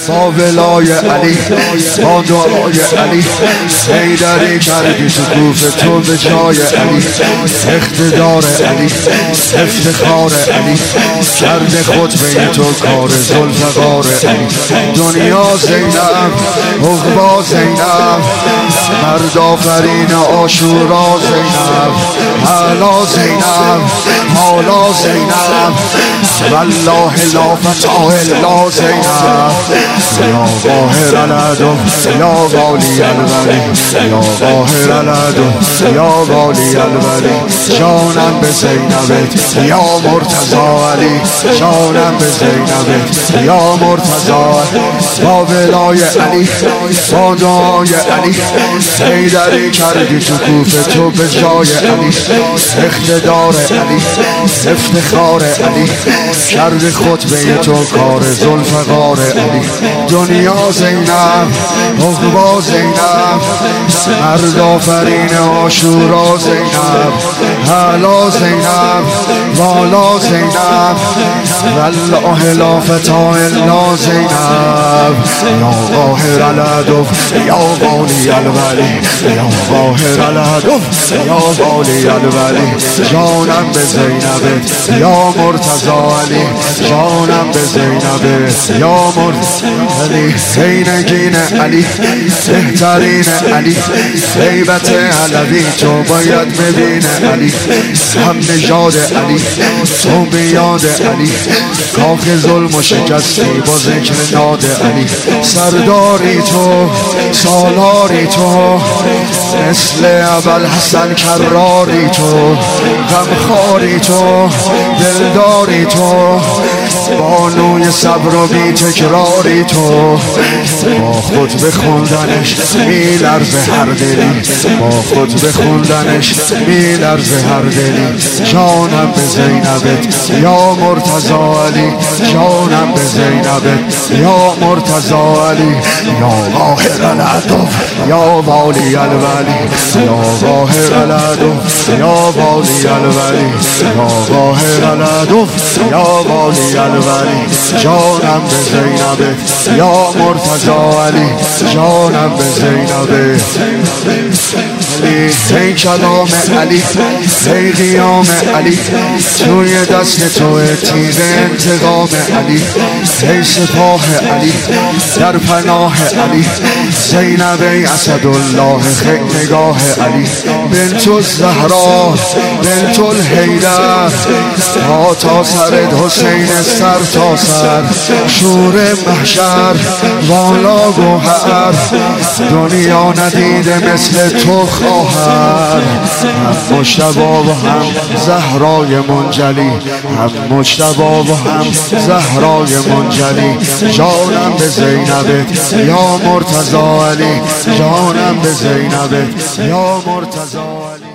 با ولای علی، با دعای علی، حیدری کردی شکوف تو به جای علی، اقتدار علی، افتخار علی، کرده خطبه تو کار ذوالفقار علی. دنیا زینب، عقبی زینب، مرد آفرین عاشورا زینب، اعلی زینب، حالا زینب، والله لا فتح الا زینب. یا قاهر العدو یا والی الولی، یا قاهر العدو یا والی الولی. جانم به زینبت یا مرتضی علی، جانم به زینبت یا مرتضی. با ولای علی، با دعای علی، حیدری کردی شکوف تو به جای علی، اقتدار علی، افتخار علی، کرد خطبه تو کار ذوالفقار علی. دنیا زینب، عقبی زینب، مرد آفرین عاشورا زینب، اعلی زینب، والا زینب، والله لا فتح الا زینب. یا قاهر العدو یا والی الولی، یا قاهر العدو یا والی الولی. جانم به زینبت یا مرتضی علی، جانم به زینبت یا مرتضی علی. زینگین علی، بهترین علی، هیبت علوی تو باید ببینه علی. هم نژاد علی، تو بیاد علی، کاخ ظلم و شکستی با ذکر ناد علی. سرداری تو، سالاری تو، مثل ابوالحسن کراری تو، غمخواری تو، دلداری تو، بانوی صبر و بی تکراری تو. با خود بخوندنش میلرزه هر دلی، با خود بخوندنش میلرزه هر دلی. جانم به زینبت یا مرتضی علی، جانم به زینبت یا مرتضی علی. یا قاهر العدو یا والی الولی، یا قاهر العدو یا والی الولی، یا قاهر العدو یا والی الولی. جانم به زینبت یا مرتضی علی، جانم به زینبت علی. ای کلام علی، ای قیام علی، توی دست تو تیغ انتقام علی. ای سپاه علی، در پناه علی، زینب ای اسدالله خیل نگاه علی. بنت الزهرا، بنت الحیدر، پا تا سرت حسین سر تا سر، شور محشر والا گوهر، دنیا ندیده مثل تو خواهر. هم مجتبی و هم زهرای منجلی، هم مجتبی و هم زهرای منجلی. جانم به زینبت یا مرتضی علی، جانم به زینبت یا مرتضی علی.